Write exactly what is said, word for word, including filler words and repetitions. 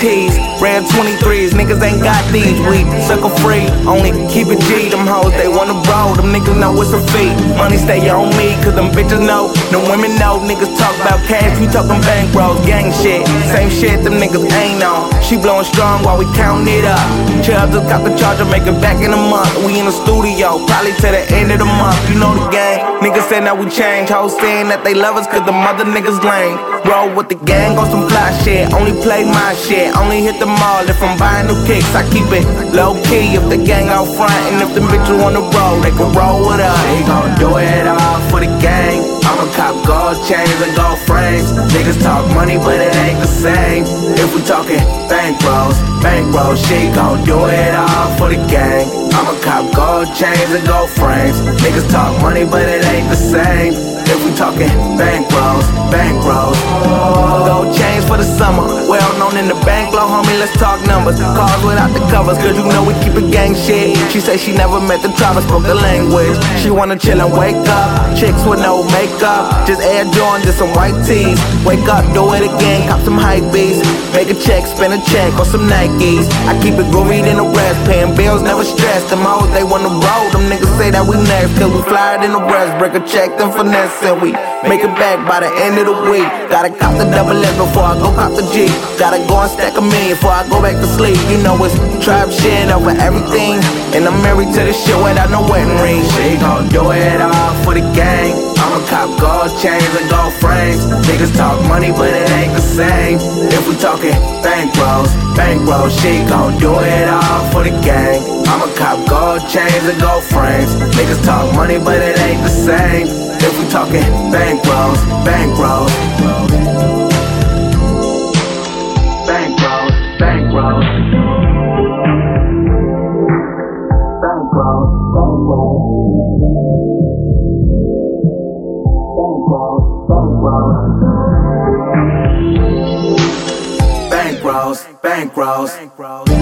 keys. Ran twenty-threes, niggas ain't got these. We sucker free, only keep it G. Them hoes, they wanna roll, them niggas know it's a fee. Money stay on me, cause them bitches know. Them women know, niggas talk about cash, we talking bankrolls, gang shit. Same shit, them niggas ain't on. She blowing strong while we counting it up. Chubb just got the charger, make it back in a month. We in the studio, probably to the end of the month. You know the gang, niggas say now we change. Hoes saying that they love us cause the mother niggas lame. Roll with the gang on some fly shit. Only play my shit, only hit the mall if I'm buying new kicks. I keep it low key if the gang out front. And if the bitches on the road, they can roll with us. They gon' do it all for the gang. I'ma cop gold chains and gold frames. Niggas talk money but it ain't the same. If we talking bankrolls, bankrolls, she gon' do it all for the gang. I'ma cop gold chains and gold frames. Niggas talk money but it ain't the same. If we talking bankrolls, bankrolls. Gold chains for the summer, well known in the bank low, homie, let's talk numbers. Cars without the covers, cause you know we keep it gang shit. She say she never met the tribe, spoke the language. She wanna chill and wake up, chicks with no makeup. Just Air Jordan, just some white tees. Wake up, do it again, cop some hype beats. Make a check, spend a check on some Nikes. I keep it groovy than the rest, paying bills, never stress. Them hoes, they wanna roll, them niggas say that we next. Cause we flyer than the rest, break a check, then finesse. And we make it back by the end of the week. Gotta cop the double S before I go cop the G. Gotta go and stack a million before I go back to sleep. You know it's tribe shit over everything. And I'm married to this shit without no wedding ring. She gon' do it all for the gang. I'ma cop gold chains and gold frames. Niggas talk money but it ain't the same. If we talking bankrolls, bankrolls, she gon' do it all for the gang. I'ma cop gold chains and gold frames. Niggas talk money but it ain't the same. If we talking bankrolls, bankrolls. Bankrolls, bankrolls. Bankrolls, bankrolls. Bankrolls, bankrolls. Bankrolls, bankrolls.